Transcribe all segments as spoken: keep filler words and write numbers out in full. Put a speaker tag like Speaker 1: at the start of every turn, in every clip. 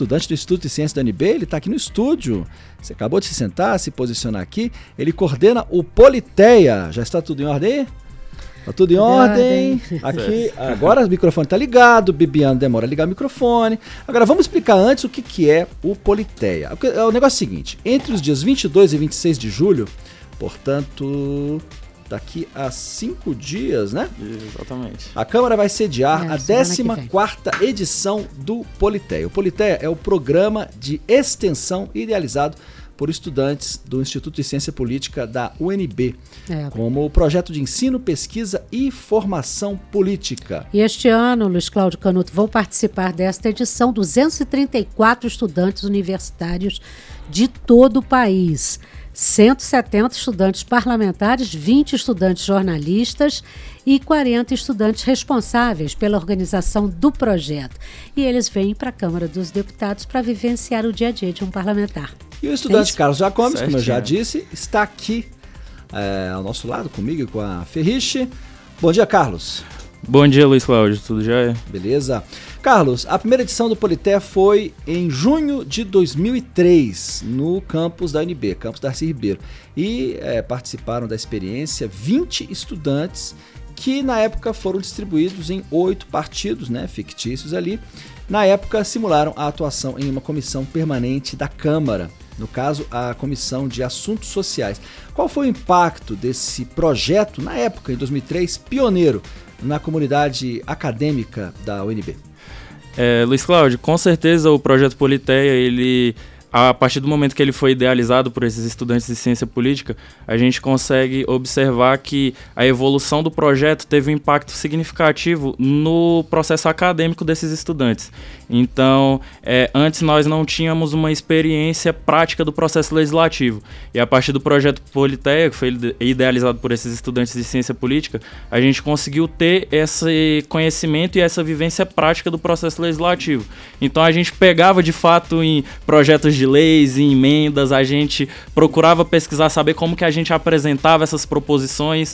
Speaker 1: estudante do Instituto de Ciências da U N B, ele está aqui no estúdio. Você acabou de se sentar, se posicionar aqui. Ele coordena o Politeia. Já está tudo em ordem aí? Está tudo em ordem. Aqui, agora o microfone está ligado, Bibiano demora a ligar o microfone. Agora vamos explicar antes o que, que é o Politeia. O negócio é o seguinte, entre os dias vinte e dois e vinte e seis de julho, portanto, daqui a cinco dias, né?
Speaker 2: Exatamente.
Speaker 1: A Câmara vai sediar é, a décima quarta edição do Politeia. O Politeia é o programa de extensão idealizado por estudantes do Instituto de Ciência Política da U N B, é. como projeto de ensino, pesquisa e formação política.
Speaker 3: E este ano, Luiz Cláudio Canuto, vão participar desta edição duzentos e trinta e quatro estudantes universitários de todo o país. cento e setenta estudantes parlamentares, vinte estudantes jornalistas e quarenta estudantes responsáveis pela organização do projeto. E eles vêm para a Câmara dos Deputados para vivenciar o dia a dia de um parlamentar.
Speaker 1: E o estudante é Carlos Jacomes, certo, como eu já disse, está aqui é, ao nosso lado, comigo e com a Ferriche. Bom dia, Carlos.
Speaker 2: Bom dia, Luiz Cláudio, tudo jóia?
Speaker 1: Beleza. Carlos, a primeira edição do Politeia foi em junho de dois mil e três, no campus da U N B, campus Darcy Ribeiro. E é, participaram da experiência vinte estudantes que na época foram distribuídos em oito partidos, né, fictícios ali. Na época simularam a atuação em uma comissão permanente da Câmara, no caso a Comissão de Assuntos Sociais. Qual foi o impacto desse projeto, na época, em dois mil e três, pioneiro na comunidade acadêmica da U N B?
Speaker 2: É, Luiz Cláudio, com certeza o projeto Politeia, ele, a partir do momento que ele foi idealizado por esses estudantes de ciência política, a gente consegue observar que a evolução do projeto teve um impacto significativo no processo acadêmico desses estudantes. Então, é, antes nós não tínhamos uma experiência prática do processo legislativo. E a partir do projeto Politeia, que foi idealizado por esses estudantes de ciência política, a gente conseguiu ter esse conhecimento e essa vivência prática do processo legislativo. Então, a gente pegava de fato em projetos de leis, em emendas, a gente procurava pesquisar, saber como que a gente apresentava essas proposições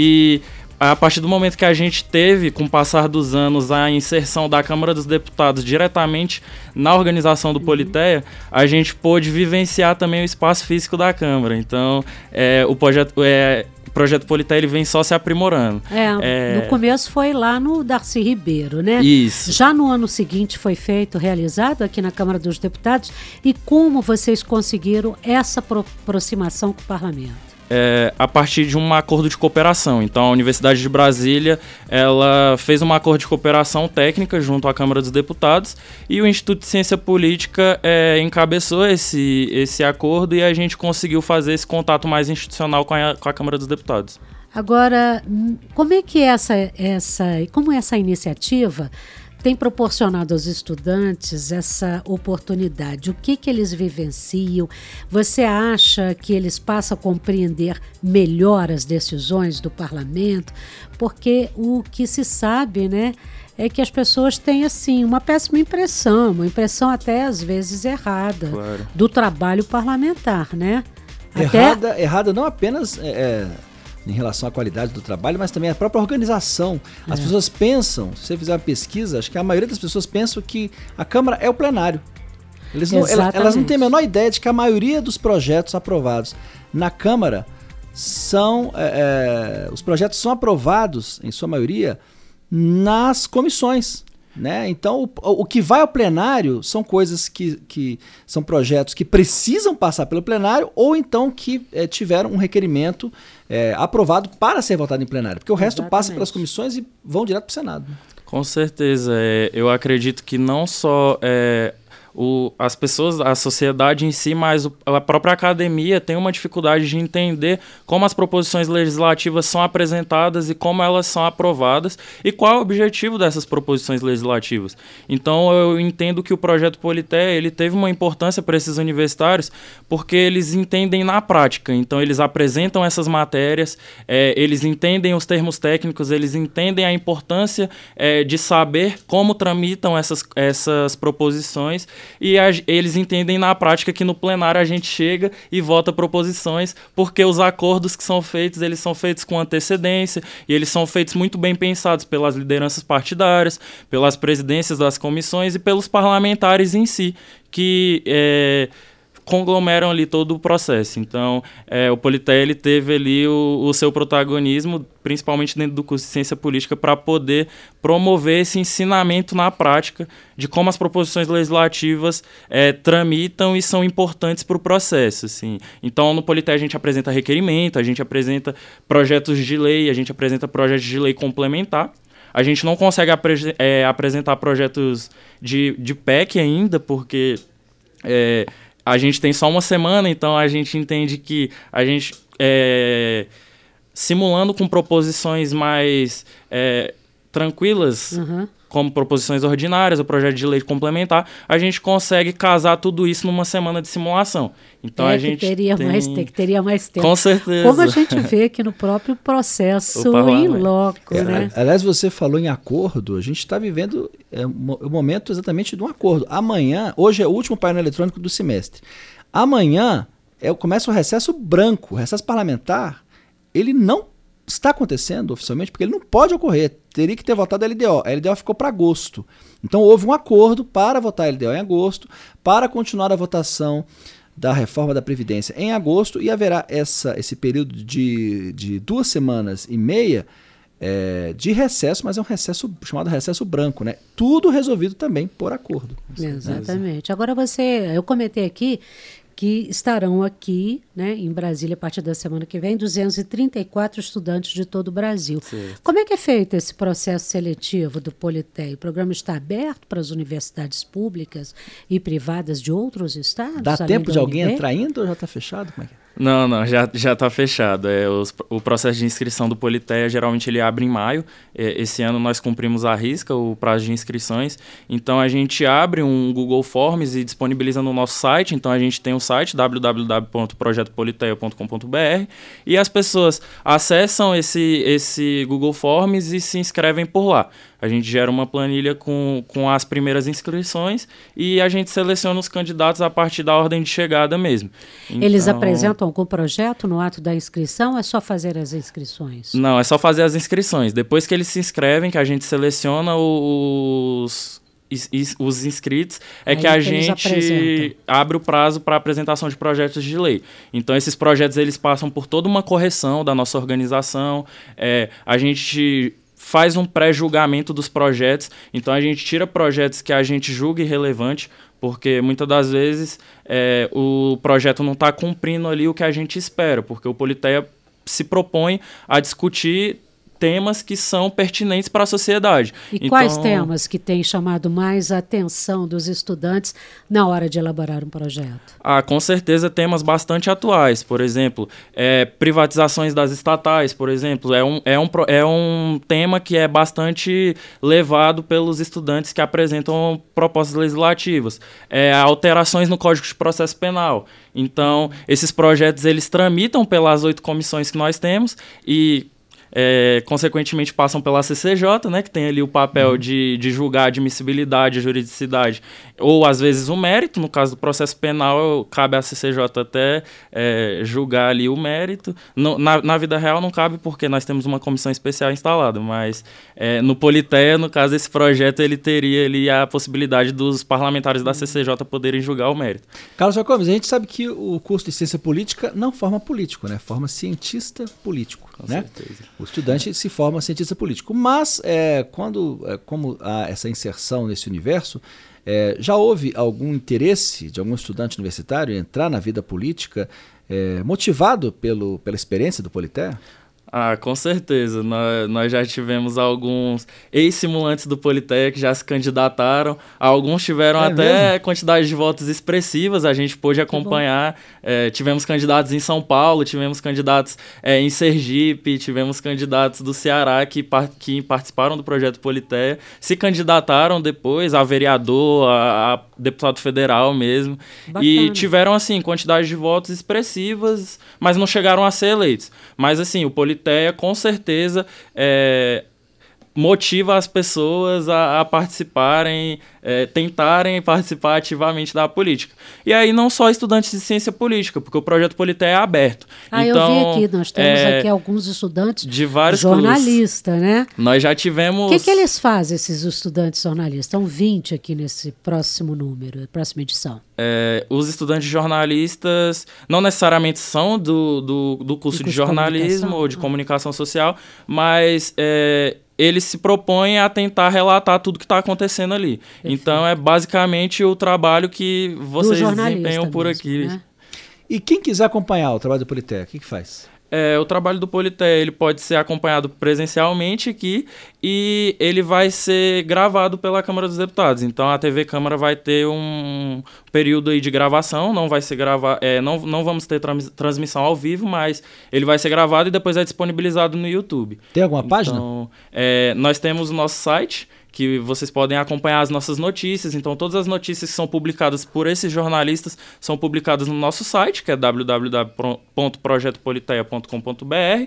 Speaker 2: e a partir do momento que a gente teve, com o passar dos anos, a inserção da Câmara dos Deputados diretamente na organização do Politeia, a gente pôde vivenciar também o espaço físico da Câmara. Então, é, o projeto, é, o projeto Politeia ele vem só se aprimorando.
Speaker 3: É, é, no começo foi lá no Darcy Ribeiro, né?
Speaker 2: Isso.
Speaker 3: Já no ano seguinte foi feito, realizado aqui na Câmara dos Deputados. E como vocês conseguiram essa aproximação com o Parlamento?
Speaker 2: É, a partir de um acordo de cooperação. Então, a Universidade de Brasília ela fez um acordo de cooperação técnica junto à Câmara dos Deputados e o Instituto de Ciência Política é, encabeçou esse, esse acordo e a gente conseguiu fazer esse contato mais institucional com a, com a Câmara dos Deputados.
Speaker 3: Agora, como é que essa, essa, como essa iniciativa tem proporcionado aos estudantes essa oportunidade? O que, que eles vivenciam? Você acha que eles passam a compreender melhor as decisões do parlamento? Porque o que se sabe, né, é que as pessoas têm assim, uma péssima impressão, uma impressão até às vezes errada, claro, do trabalho parlamentar, né?
Speaker 1: Errada, até... errada não apenas... É... em relação à qualidade do trabalho, mas também a própria organização. As é. pessoas pensam, se você fizer uma pesquisa, acho que a maioria das pessoas pensam que a Câmara é o plenário. Eles não, elas não têm a menor ideia de que a maioria dos projetos aprovados na Câmara são... É, é, os projetos são aprovados, em sua maioria, nas comissões. Né? Então, o, o que vai ao plenário são coisas que, que são projetos que precisam passar pelo plenário ou então que é, tiveram um requerimento é, aprovado para ser votado em plenário, porque o resto Exatamente. passa pelas comissões e vão direto para o Senado.
Speaker 2: Com certeza. É, eu acredito que não só é, o, as pessoas, a sociedade em si, mas o, a própria academia tem uma dificuldade de entender como as proposições legislativas são apresentadas e como elas são aprovadas e qual é o objetivo dessas proposições legislativas. Então eu entendo que o projeto Politeia ele teve uma importância para esses universitários porque eles entendem na prática. Então eles apresentam essas matérias, é, eles entendem os termos técnicos, eles entendem a importância é, de saber como tramitam essas, essas proposições e a, eles entendem na prática que no plenário a gente chega e vota proposições, porque os acordos que são feitos, eles são feitos com antecedência e eles são feitos muito bem pensados pelas lideranças partidárias, pelas presidências das comissões e pelos parlamentares em si, que é, conglomeram ali todo o processo. Então, é, o Politeia ele teve ali o, o seu protagonismo, principalmente dentro do curso de Ciência Política, para poder promover esse ensinamento na prática de como as proposições legislativas é, tramitam e são importantes para o processo. Assim. Então, no Politeia a gente apresenta requerimento, a gente apresenta projetos de lei, a gente apresenta projetos de lei complementar. A gente não consegue apre- é, apresentar projetos de, de P E C ainda, porque... É, a gente tem só uma semana, então a gente entende que a gente, é, simulando com proposições mais é, tranquilas, uhum. como proposições ordinárias, o projeto de lei complementar, a gente consegue casar tudo isso numa semana de simulação. Então
Speaker 3: é
Speaker 2: a gente
Speaker 3: que teria
Speaker 2: tem...
Speaker 3: mais, que teria mais tempo.
Speaker 2: Com certeza.
Speaker 3: Como a gente vê aqui no próprio processo em loco,
Speaker 1: é,
Speaker 3: né?
Speaker 1: Aliás, você falou em acordo, a gente está vivendo é, o momento exatamente de um acordo. Amanhã, hoje é o último painel eletrônico do semestre. Amanhã é, começa o recesso branco, o recesso parlamentar, ele não está acontecendo oficialmente, porque ele não pode ocorrer, teria que ter votado a L D O. A L D O ficou para agosto. Então houve um acordo para votar a L D O em agosto, para continuar a votação da reforma da Previdência em agosto, e haverá essa, esse período de, de duas semanas e meia é, de recesso, mas é um recesso chamado recesso branco, né? Tudo resolvido também por acordo.
Speaker 3: Exatamente. Agora você, eu comentei aqui que estarão aqui, né, em Brasília, a partir da semana que vem, duzentos e trinta e quatro estudantes de todo o Brasil. Certo. Como é que é feito esse processo seletivo do Politeia? O programa está aberto para as universidades públicas e privadas de outros estados?
Speaker 1: Dá tempo de alguém entrar ainda ou já está fechado? Como é que é?
Speaker 2: Não, não, já já está fechado. É, os, o processo de inscrição do Politeia, geralmente ele abre em maio. É, esse ano nós cumprimos à risca o prazo de inscrições. Então a gente abre um Google Forms e disponibiliza no nosso site. Então a gente tem o site w w w ponto projeto politeia ponto com ponto b r e as pessoas acessam esse, esse Google Forms e se inscrevem por lá. A gente gera uma planilha com, com as primeiras inscrições e a gente seleciona os candidatos a partir da ordem de chegada mesmo. Então,
Speaker 3: eles apresentam algum projeto no ato da inscrição ou é só fazer as inscrições?
Speaker 2: Não, é só fazer as inscrições. Depois que eles se inscrevem, que a gente seleciona os, os inscritos, é Aí que a que gente abre o prazo para apresentação de projetos de lei. Então, esses projetos eles passam por toda uma correção da nossa organização. É, a gente faz um pré-julgamento dos projetos, então a gente tira projetos que a gente julga irrelevante, porque muitas das vezes é, o projeto não está cumprindo ali o que a gente espera, porque o Politeia se propõe a discutir temas que são pertinentes para a sociedade.
Speaker 3: E então, quais temas que têm chamado mais a atenção dos estudantes na hora de elaborar um projeto?
Speaker 2: Ah, com certeza temas bastante atuais. Por exemplo, é, privatizações das estatais, por exemplo, é um, é, um, é um tema que é bastante levado pelos estudantes que apresentam propostas legislativas. É, alterações no Código de Processo Penal. Então, esses projetos eles tramitam pelas oito comissões que nós temos e É, consequentemente passam pela C C J, né, que tem ali o papel uhum. de, de julgar a admissibilidade, a juridicidade, ou às vezes o mérito. No caso do processo penal, cabe à C C J até é, julgar ali o mérito. No, na, na vida real não cabe porque nós temos uma comissão especial instalada, mas é, no Politeia, no caso desse projeto, ele teria ali a possibilidade dos parlamentares da C C J poderem julgar o mérito.
Speaker 1: Carlos Jacobs, a gente sabe que o curso de Ciência Política não forma político, né? Forma cientista político. Com né? certeza. O estudante se forma cientista político. Mas, é, quando, é, como há essa inserção nesse universo, é, já houve algum interesse de algum estudante universitário em entrar na vida política é, motivado pelo, pela experiência do Politeia?
Speaker 2: Ah, com certeza. Nós, nós já tivemos alguns ex-simulantes do Politeia que já se candidataram. Alguns tiveram é até mesmo? quantidades de votos expressivas, a gente pôde acompanhar. É, tivemos candidatos em São Paulo, tivemos candidatos é, em Sergipe, tivemos candidatos do Ceará que, que participaram do projeto Politeia, se candidataram depois a vereador, a, a deputado federal mesmo. Bacana. E tiveram, assim, quantidades de votos expressivas, mas não chegaram a ser eleitos. Mas, assim, o Politeia Politeia, com certeza, é, motiva as pessoas a, a participarem, é, tentarem participar ativamente da política. E aí não só estudantes de ciência política, porque o Projeto Politeia é aberto.
Speaker 3: Ah, então, eu vi aqui, nós temos é, aqui alguns estudantes
Speaker 2: de vários
Speaker 3: jornalistas, né?
Speaker 2: Nós já tivemos...
Speaker 3: O que, que eles fazem, esses estudantes jornalistas? Estão vinte aqui nesse próximo número, próxima edição.
Speaker 2: É, os estudantes jornalistas não necessariamente são do, do, do curso de, de jornalismo ou de ah. comunicação social, mas é, eles se propõem a tentar relatar tudo que está acontecendo ali. Perfeito. Então é basicamente o trabalho que vocês desempenham por
Speaker 3: mesmo,
Speaker 2: aqui.
Speaker 3: Né?
Speaker 1: E quem quiser acompanhar o trabalho do Politeia, o que, que faz?
Speaker 2: É, o trabalho do Politeia ele pode ser acompanhado presencialmente aqui e ele vai ser gravado pela Câmara dos Deputados. Então a T V Câmara vai ter um período aí de gravação, não vai ser grava- é, não, não vamos ter trans- transmissão ao vivo, mas ele vai ser gravado e depois é disponibilizado no YouTube.
Speaker 1: Tem alguma
Speaker 2: então,
Speaker 1: página?
Speaker 2: É, nós temos o nosso site, que vocês podem acompanhar as nossas notícias. Então, todas as notícias que são publicadas por esses jornalistas são publicadas no nosso site, que é w w w ponto projeto politeia ponto com ponto b r.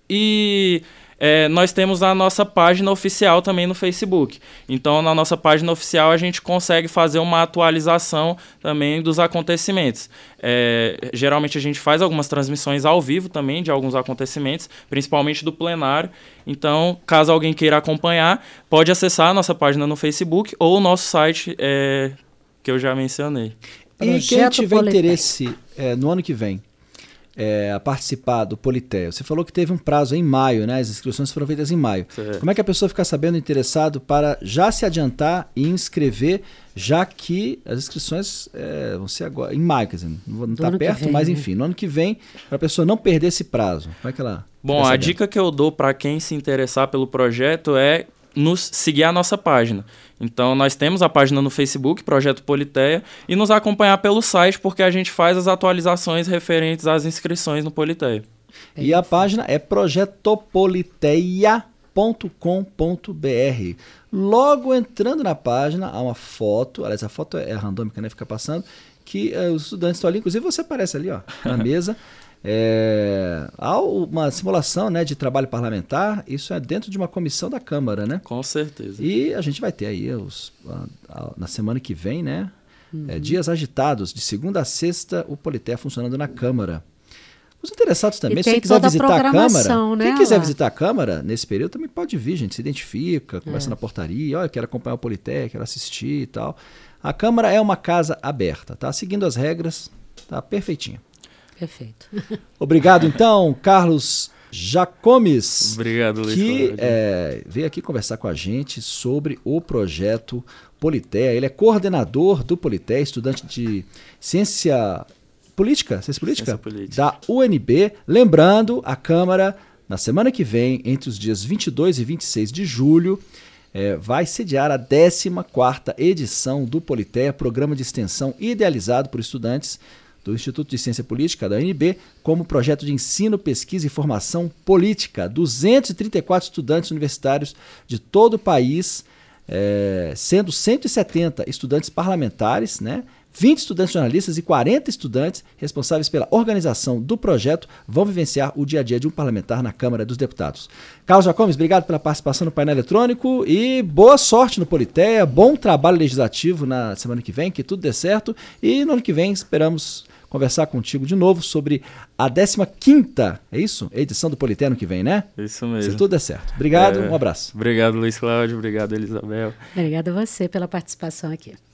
Speaker 2: E é, nós temos a nossa página oficial também no Facebook. Então, na nossa página oficial, a gente consegue fazer uma atualização também dos acontecimentos. É, geralmente, a gente faz algumas transmissões ao vivo também de alguns acontecimentos, principalmente do plenário. Então, caso alguém queira acompanhar, pode acessar a nossa página no Facebook ou o nosso site, é, que eu já mencionei.
Speaker 1: E Projeto quem tiver Politeia. interesse é, no ano que vem, É, a participar do Politeia. Você falou que teve um prazo em maio, né? As inscrições foram feitas em maio. Certo. Como é que a pessoa fica sabendo interessado para já se adiantar e inscrever, já que as inscrições é, vão ser agora, em maio, quer dizer, não está perto, vem, mas enfim, no ano que vem, para a pessoa não perder esse prazo. Como é que ela...
Speaker 2: Bom, a dica que eu dou para quem se interessar pelo projeto é nos seguir a nossa página. Então, nós temos a página no Facebook, Projeto Politeia, e nos acompanhar pelo site, porque a gente faz as atualizações referentes às inscrições no Politeia.
Speaker 1: E a página é projetopoliteia ponto com ponto b r. Logo entrando na página, há uma foto, aliás, a foto é randômica, né? Fica passando, que uh, os estudantes estão ali, inclusive você aparece ali, ó, na mesa. É, há uma simulação, né, de trabalho parlamentar, isso é dentro de uma comissão da Câmara, né?
Speaker 2: Com certeza.
Speaker 1: E a gente vai ter aí os, a, a, na semana que vem, né, uhum. é, dias agitados, de segunda a sexta, o Politeia funcionando na Câmara. Os interessados também, se você quiser visitar a Câmara,
Speaker 3: né,
Speaker 1: quem quiser
Speaker 3: lá.
Speaker 1: visitar a Câmara nesse período também pode vir, gente, se identifica, conversa
Speaker 3: é.
Speaker 1: na portaria, olha, eu quero acompanhar o Politeia, quero assistir e tal. A Câmara é uma casa aberta, tá? Seguindo as regras, tá perfeitinho.
Speaker 3: Perfeito.
Speaker 1: Obrigado, então, Carlos Jacomes.
Speaker 2: Obrigado, Luiz.
Speaker 1: Que é, veio aqui conversar com a gente sobre o projeto Politeia. Ele é coordenador do Politeia, estudante de ciência política, ciência política,
Speaker 2: ciência política.
Speaker 1: da U N B. Lembrando, a Câmara, na semana que vem, entre os dias vinte e dois e vinte e seis de julho, é, vai sediar a décima quarta edição do Politeia, programa de extensão idealizado por estudantes do Instituto de Ciência Política, da U N B, como projeto de ensino, pesquisa e formação política. duzentos e trinta e quatro estudantes universitários de todo o país, é, sendo cento e setenta estudantes parlamentares, né? vinte estudantes jornalistas e quarenta estudantes responsáveis pela organização do projeto vão vivenciar o dia a dia de um parlamentar na Câmara dos Deputados. Carlos Jacomes, obrigado pela participação no painel eletrônico e boa sorte no Politeia, bom trabalho legislativo na semana que vem, que tudo dê certo, e no ano que vem esperamos conversar contigo de novo sobre a décima quinta, é isso? Edição do Politeia no que vem, né?
Speaker 2: Isso mesmo.
Speaker 1: Se tudo der certo. Obrigado,
Speaker 2: é,
Speaker 1: um abraço.
Speaker 2: Obrigado, Luiz Cláudio. Obrigado, Elisabel.
Speaker 3: Obrigada a você pela participação aqui.